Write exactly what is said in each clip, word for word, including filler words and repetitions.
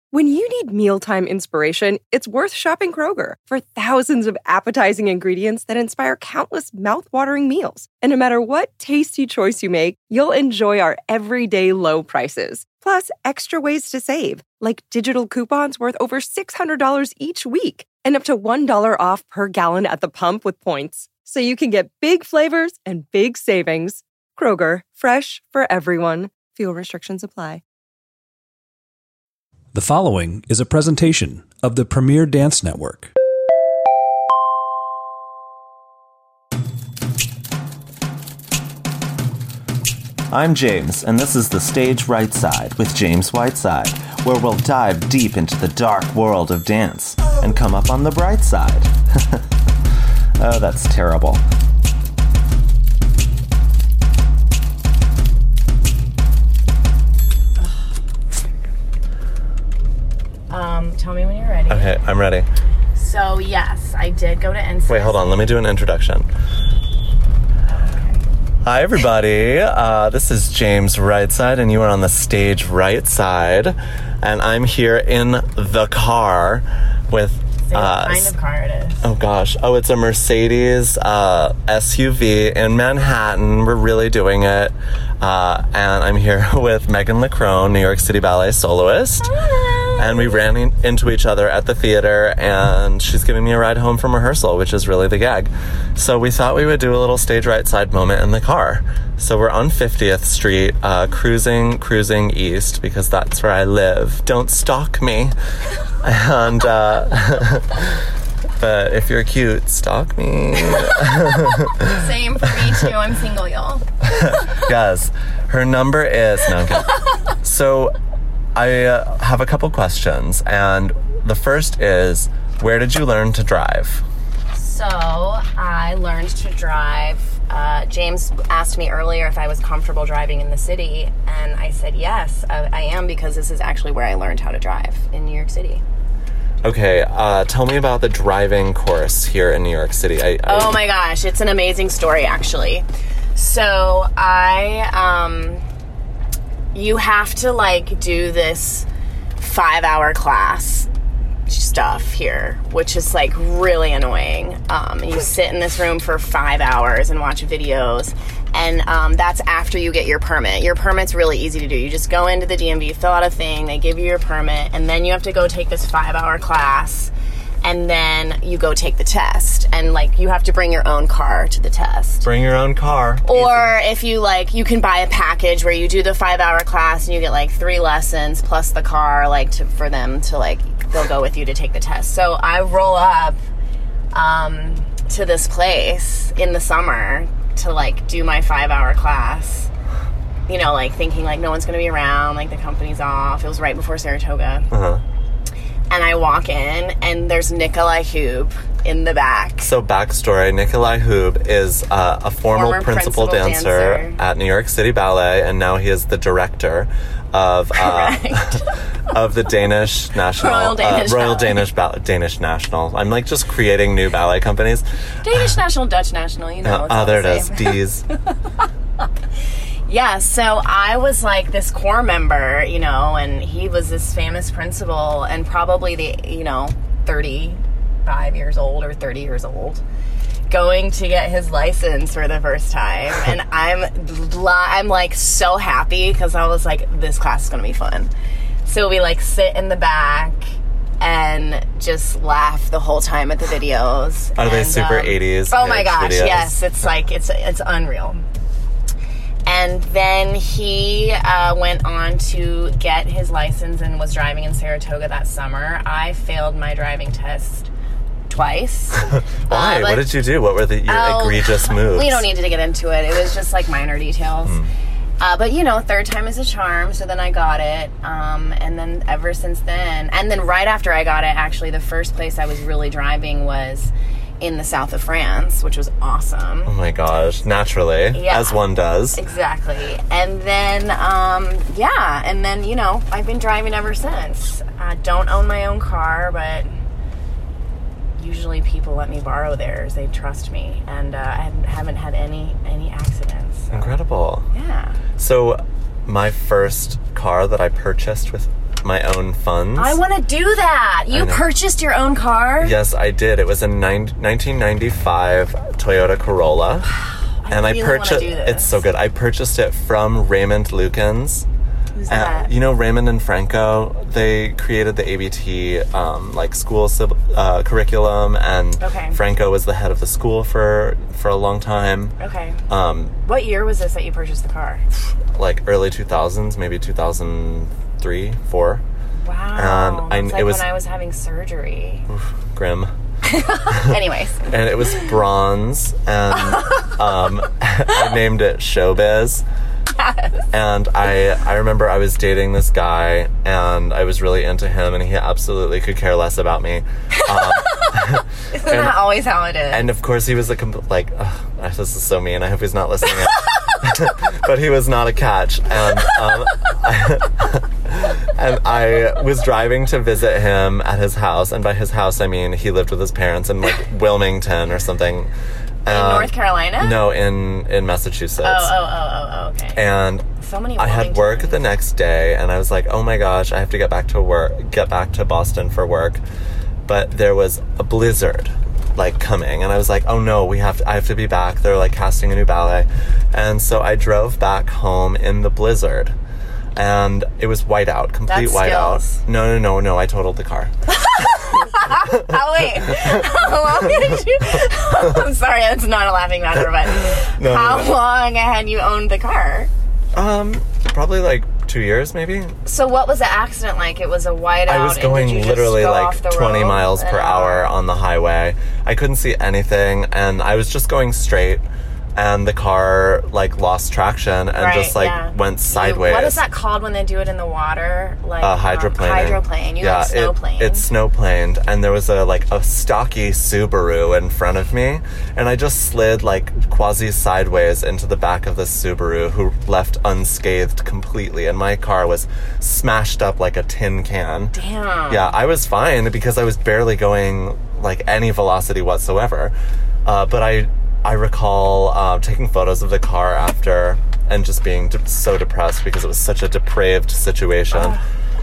When you need mealtime inspiration, it's worth shopping Kroger for thousands of appetizing ingredients that inspire countless mouth-watering meals. And no matter what tasty choice you make, you'll enjoy our everyday low prices. Plus, extra ways to save, like digital coupons worth over six hundred dollars each week and up to one dollar off per gallon at the pump with points. So you can get big flavors and big savings. Kroger, fresh for everyone. Fuel restrictions apply. The following is a presentation of the Premier Dance Network. I'm James, and this is The Stage Right Side with James Whiteside, where we'll dive deep into the dark world of dance and come up on the bright side. Oh, that's terrible. Um, tell me when you're ready. Okay, I'm ready. So, yes, I did go to N C S. Wait, hold on. Let me do an introduction. Hi, everybody. Uh, this is James Rightside, and you are on the Stage Right Side. And I'm here in the car with... Say uh, what kind of car it is. Oh, gosh. Oh, it's a Mercedes uh, S U V in Manhattan. We're really doing it. Uh, and I'm here with Megan LeCrone, New York City Ballet soloist. Hi. And we ran in- into each other at the theater, and she's giving me a ride home from rehearsal, which is really the gag. So we thought we would do a little Stage Right Side moment in the car. So we're on fiftieth Street, uh, cruising, cruising east, because that's where I live. Don't stalk me. And, uh... but if you're cute, stalk me. Same for me, too. I'm single, y'all. Yes. Her number is... No, I'm kidding. So... I uh, have a couple questions, and the first is, where did you learn to drive? So, I learned to drive. Uh, James asked me earlier if I was comfortable driving in the city, and I said yes, I, I am, because this is actually where I learned how to drive, in New York City. Okay, uh, tell me about the driving course here in New York City. I, I... Oh my gosh, it's an amazing story, actually. So, I... um. You have to, like, do this five-hour class stuff here, which is, like, really annoying. Um, you sit in this room for five hours and watch videos, and um, that's after you get your permit. Your permit's really easy to do. You just go into the D M V, fill out a thing, they give you your permit, and then you have to go take this five-hour class, and then you go take the test. And, like, you have to bring your own car to the test. Bring your own car. Or Easy. If you, like, you can buy a package where you do the five-hour class and you get, like, three lessons plus the car, like, to, for them to, like, they'll go with you to take the test. So I roll up um, to this place in the summer to, like, do my five-hour class. You know, like, thinking, like, no one's going to be around, like, the company's off. It was right before Saratoga. Uh-huh. And I walk in, and there's Nikolai Hube in the back. So, backstory, Nikolai Hube is uh, a former, former principal, principal dancer, dancer at New York City Ballet, and now he is the director of uh, of the Danish National... Royal Danish uh, Royal Ballet. Danish, ba- Danish National. I'm, like, just creating new ballet companies. Danish National, Dutch National, you know. Uh, It's oh, all there the it is. same. D's. Yeah, so I was like this core member, you know, and he was this famous principal and probably the, you know, thirty-five years old or thirty years old, going to get his license for the first time. And I'm, I'm like so happy because I was like, this class is going to be fun. So we like sit in the back and just laugh the whole time at the videos. Are and, they super um, eighties? Oh my gosh, videos? Yes. It's like, it's it's unreal. And then he uh, went on to get his license and was driving in Saratoga that summer. I failed my driving test twice. Why? Uh, what did you do? What were the your oh, egregious moves? We don't need to get into it. It was just like minor details. Mm. Uh, but, you know, third time is a charm, so then I got it. Um, and then ever since then, and then right after I got it, actually, the first place I was really driving was in the south of France, which was awesome. Oh my gosh, naturally, yeah, as one does. Exactly. And then, um, yeah, and then, you know, I've been driving ever since. I don't own my own car, but usually people let me borrow theirs. They trust me, and uh, I haven't had any, any accidents. So. Incredible. Yeah. So, my first car that I purchased with my own funds. I want to do that. You purchased your own car? Yes, I did. It was a nine, nineteen ninety-five Toyota Corolla. I and really I purchased want to do this. It's so good. I purchased it from Raymond Lukens. Who's Uh, that? you know Raymond and Franco? They created the A B T um, like school uh, curriculum, and Okay. Franco was the head of the school for for a long time. Okay. Um, What year was this that you purchased the car? like early two thousands, maybe two thousand three, four. Wow. And I- That's like it was- when I was having surgery. Grim. Anyways. And it was bronze, and um, I named it Showbiz. Yes. And I I remember I was dating this guy, and I was really into him, and he absolutely could care less about me. Um, Isn't that always how it is? and of course he was a compl- like, ugh, this is so mean. I hope he's not listening. But he was not a catch, and um, and I was driving to visit him at his house, and by his house I mean he lived with his parents in like Wilmington or something. in Um, North Carolina? No, in in Massachusetts. Oh, oh, oh, oh, oh, okay. And So many I had work Wilmingtons. the next day, and I was like, oh my gosh, I have to get back to work, get back to Boston for work. But there was a blizzard, like, coming, and I was like, oh no, we have to, I have to be back. They're, like, casting a new ballet. And so I drove back home in the blizzard, and it was whiteout, complete That's whiteout. skills. No, no, no, no, I totaled the car. Oh, wait. How long did you... I'm sorry, that's not a laughing matter, but No, how no, no. long had you owned the car? Um, probably, like, two years, maybe? So what was the accident like? It was a whiteout. I was and going did you just literally go like off the twenty road? miles per Uh, hour on the highway. I couldn't see anything, and I was just going straight, and the car like lost traction and Right, just like yeah. went You- sideways. what is that called when they do it in the water? Like Uh, um, hydroplaning. hydroplane. You yeah, like snowplane. It, it snowplaned, and there was a like a stocky Subaru in front of me, and I just slid like quasi sideways into the back of this Subaru, who left unscathed completely, and my car was smashed up like a tin can. Damn. Yeah, I was fine because I was barely going like any velocity whatsoever. Uh, but I I recall uh, taking photos of the car after and just being de- so depressed because it was such a depraved situation.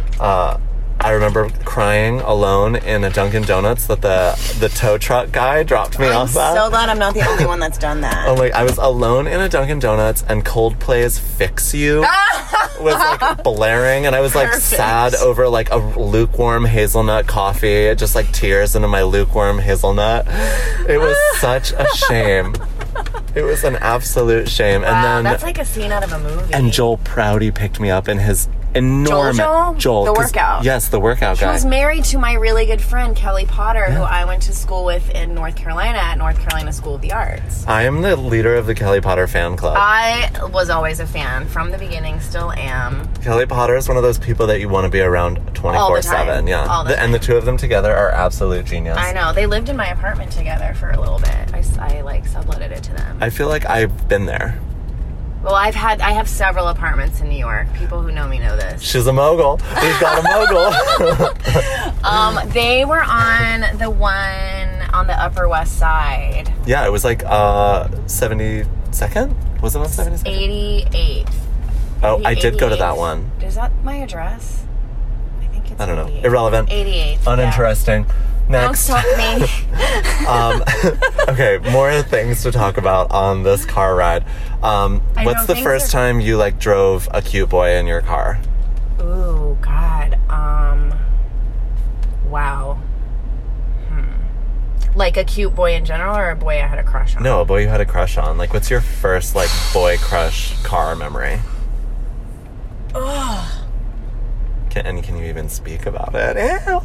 Uh, I remember crying alone in a Dunkin' Donuts that the the tow truck guy dropped me I'm off at. so glad I'm not the only one that's done that. Oh my! I was alone in a Dunkin' Donuts, and Coldplay's "Fix You" was like blaring, and I was like Perfect. sad over like a lukewarm hazelnut coffee, just like tears into my lukewarm hazelnut. It was such a shame. It was an absolute shame. Wow, and then that's like a scene out of a movie. and Joel Prouty picked me up in his enormous Joel? Joel, The 'cause- workout. Yes, the workout He guy. was married to my really good friend Kelly Potter, who I went to school with in North Carolina at North Carolina School of the Arts. I am the leader of the Kelly Potter fan club. I was always a fan from the beginning, still am. Kelly Potter is one of those people that you want to be around twenty-four seven. time. Yeah. All the The- and the two of them together are absolute genius. I know. They lived in my apartment together for a little bit. I, s- I, like, subletted it to them. I feel like I've been there. Well, I've had, I have several apartments in New York. People who know me know this. She's a mogul. We've got a mogul. Um, they were on the one on the Upper West Side. Yeah, it was like uh seventy-second? Was it on seventy-second? eighty-eight. Oh, I did go to eighty-eight. that one. Is that my address? I think it's I don't know. eighty-eight. Irrelevant. eighty-eight. Uninteresting. Yeah. Don't Next. stop me. um, okay, more things to talk about on this car ride. Um, I what's know, the things first are- time you like drove a cute boy in your car? Ooh, God. Um. Wow. Hmm. Like a cute boy in general, or a boy I had a crush on? No, a boy you had a crush on. Like, what's your first like boy crush car memory? Ugh. Can, and can you even speak about it? Ew.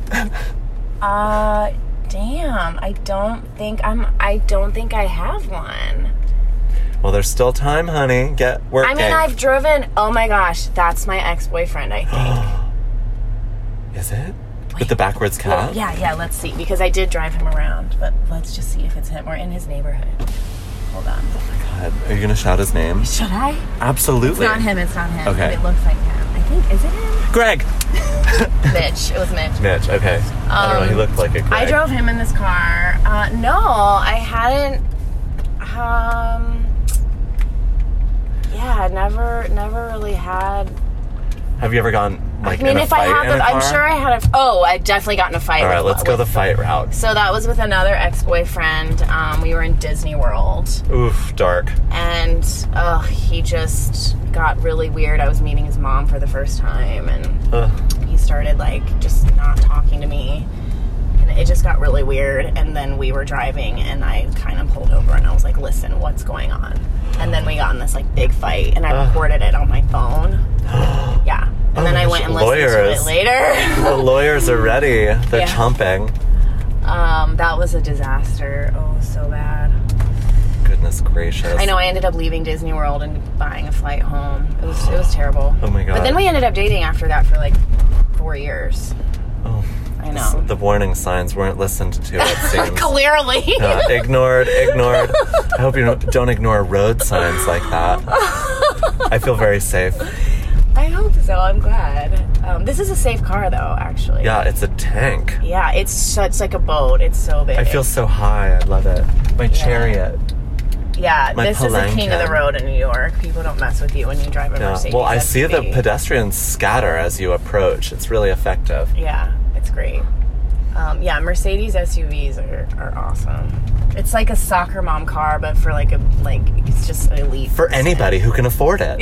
Uh, damn. I don't think I'm. I don't think I have one. Well, there's still time, honey. Get working. I mean, I've driven. Oh my gosh, that's my ex-boyfriend. I think. Is it? With the backwards Well, cap? yeah, yeah. Let's see, because I did drive him around, but let's just see if it's him. We're in his neighborhood. Hold on. God, are you gonna shout his name? Should I? Absolutely. It's not him. It's not him. Okay. It looks like him. I think. Is it him? Greg. Mitch. It was Mitch. Mitch. Okay. I don't know. He looked like a Greg. I drove him in this car. Uh, no, I hadn't. Um. Yeah, never, never really had. Have you ever gone like I mean, in a if fight I had, in a the, I'm car? sure I had a. Oh, I definitely got in a fight. All right, with, let's go with, the fight route. So that was with another ex-boyfriend. Um, we were in Disney World. Oof, dark. And uh, he just got really weird. I was meeting his mom for the first time, and Ugh. he started like just not talking to me. And it just got really weird. And then we were driving, and I kind of pulled over, and I was like, "Listen, what's going on?" And then we got in this like big fight, and I Ugh. recorded it on my phone. Yeah. And Oh then my I gosh, went and listened lawyers. to it later. The lawyers are ready. They're Yeah. chomping. Um, that was a disaster. Oh, so bad. Goodness gracious. I know. I ended up leaving Disney World and buying a flight home. It was it was terrible. Oh my God. But then we ended up dating after that for like four years. Oh, I know. the warning signs weren't listened to, it seems. Clearly. Yeah, ignored, ignored. I hope you don't, don't ignore road signs like that. I feel very safe. I hope so. I'm glad. Um, this is a safe car, though. Actually. Yeah, it's a tank. Yeah. It's such like a boat. It's so big. I feel so high. I love it. My chariot. Yeah. my This is the king of the palanquin. road in New York. People don't mess with you when you drive a Yeah. Mercedes. Well, I see the S U V. pedestrians scatter as you approach. It's really effective. Yeah, it's great. Um, yeah, Mercedes S U Vs are, are awesome. It's like a soccer mom car, but for like a like it's just elite For person. anybody who can afford it.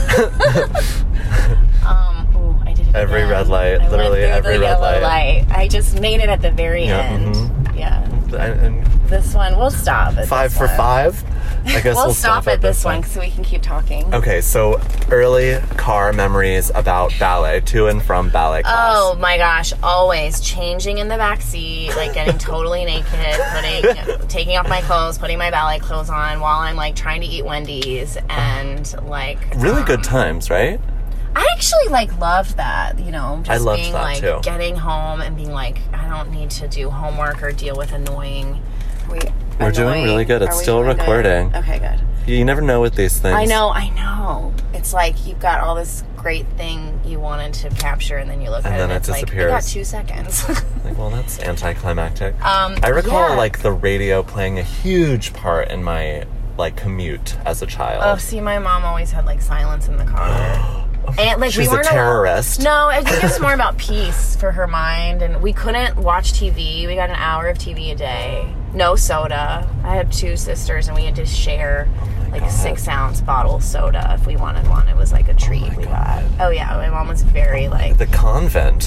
Um, ooh, I did it Every again. red light, I went literally through every the red yellow light. I just made it at the very Yeah, end. mhm. Yeah, And- and this one we'll stop. At five this for one. five. I guess We'll, we'll, stop, at this one so we can keep talking. Okay, so early car memories about ballet, to and from ballet class. Oh my gosh, always changing in the back seat, like getting totally naked, putting taking off my clothes, putting my ballet clothes on while I'm like trying to eat Wendy's and like Really um, good times, right? I actually like loved that, you know, just I loved being that, like too. getting home and being like I don't need to do homework or deal with annoying we We're doing annoying- really good. It's are we still doing good? recording. Okay, good. You never know with these things. I know, I know. It's like you've got all this great thing you wanted to capture, and then you look And at then it, it and it's disappears. like, I got two seconds. Like, well, that's anticlimactic. Um, I recall, yeah. like, the radio playing a huge part in my, like, commute as a child. Oh, see, my mom always had, like, silence in the car. And, like, She's we a weren't terrorist. Allowed, no, I think it's more about peace for her mind, and we couldn't watch T V. We got an hour of T V a day. No soda. I had two sisters, and we had to share, like, God. a six-ounce bottle of soda if we wanted one. It was, like, a treat my we God. got. Oh, yeah, my mom was very, like... The convent.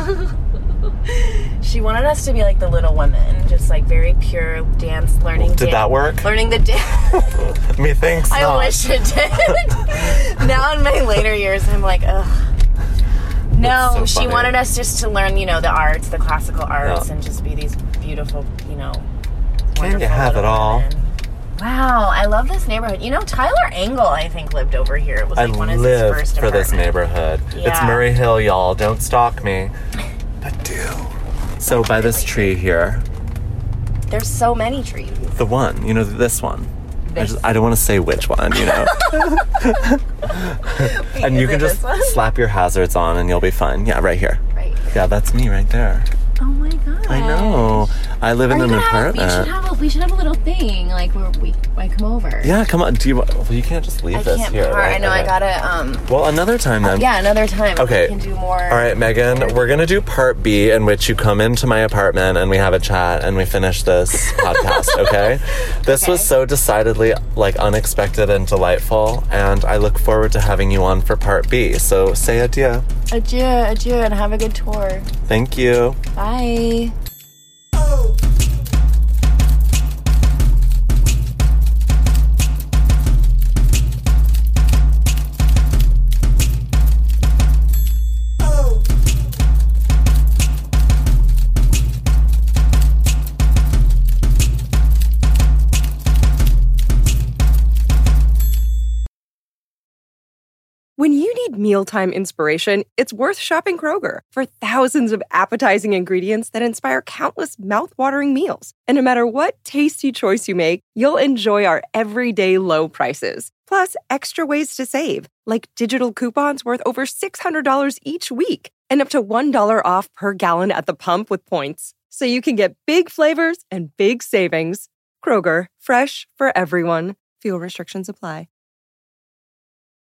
She wanted us to be like the Little Women, just like very pure dance learning. Did that work? Learning the dance. Methinks I not. wish it did. Now in my later years, I'm like, ugh. No, That's so she funny. wanted us just to learn, you know, the arts, the classical arts, Yeah. and just be these beautiful, you know, Can you wonderful have it little all? women. Wow, I love this neighborhood. You know, Tyler Angle, I think, lived over here. It was I like one of his live first for this apartments. neighborhood. It's Yeah. Murray Hill, y'all. Don't stalk me. But do. So by this tree here, There's so many trees. the one, you know, this one. I, This. just, I don't want to say which one, you know. And you is can it just this one? slap your hazards on and you'll be fine. Yeah, right here. Right. Yeah, that's me right there. Oh my god. I know. I live in Or an you could have, we should apartment. have a we should have a little thing like where we I come over. Yeah, come on. Do you? Well, you can't just leave I this can't here. park. Right? I know. I Okay. gotta. Um. Well, another time then. Yeah, another time. Okay. We can do more. All right, Megan, we're going to do part B, in which you come into my apartment and we have a chat and we finish this podcast, okay? This was Okay. so decidedly, like, unexpected and delightful, and I look forward to having you on for part B. So say adieu. Adieu, adieu, and have a good tour. Thank you. Bye. When you need mealtime inspiration, it's worth shopping Kroger for thousands of appetizing ingredients that inspire countless mouthwatering meals. And no matter what tasty choice you make, you'll enjoy our everyday low prices. Plus, extra ways to save, like digital coupons worth over six hundred dollars each week and up to one dollar off per gallon at the pump with points. So you can get big flavors and big savings. Kroger, fresh for everyone. Fuel restrictions apply.